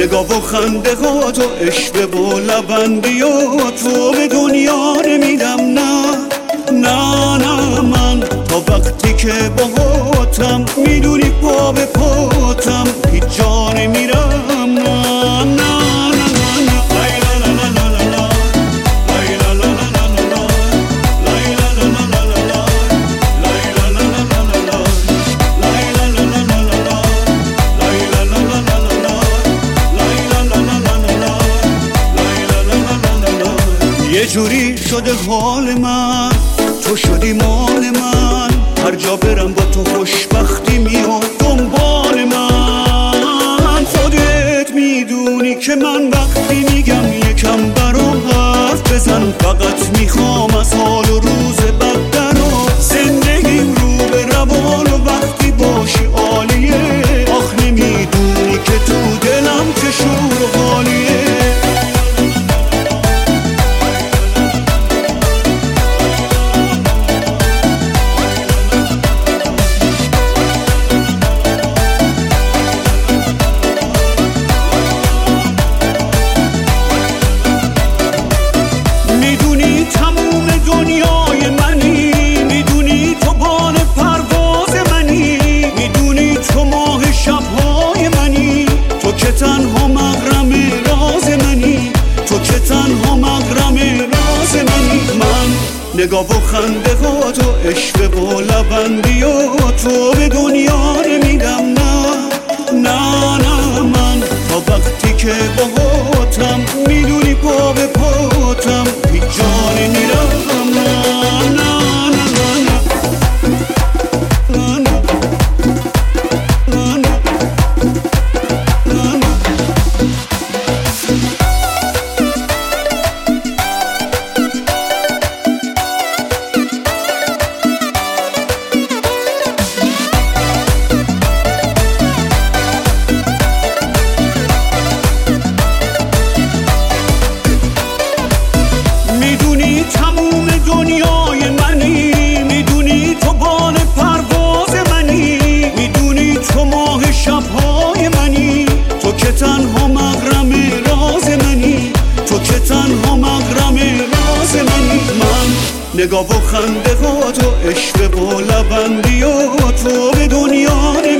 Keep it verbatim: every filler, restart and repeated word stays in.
نگاه و خنده ها تو عشق و لبندی و تو به دنیا نمیدم نه نه نه من تا وقتی که باهاتم میدونی پا به پاتم هیچ جا نمیرم نه نه یه جوری شده حال من تو شدی مال من هر جا برم با تو خوشبختی میاد دنبال من خودت میدونی که من وقتی میگم یکم برام حرف بزن فقط میخوام از حال و روز بد درا زندگیم رو به روان و وقتی باشی عالیه آخ نمیدونی که تو دلم چه شور و حالیه تنها مغرم راز منی تو که تنها مغرم راز منی من نگاه و خنده ها تو عشق و لبندی و تو به دنیا نمیدم نه نه نه من تا وقتی که باهاتم میدونی پا به پاتم هیچ جا نمیرم نه نه تنها مغرم راز منی تو که تنها مغرم راز منی من نگاه و خنده ها تو عشق و لبندی و تو به دنیا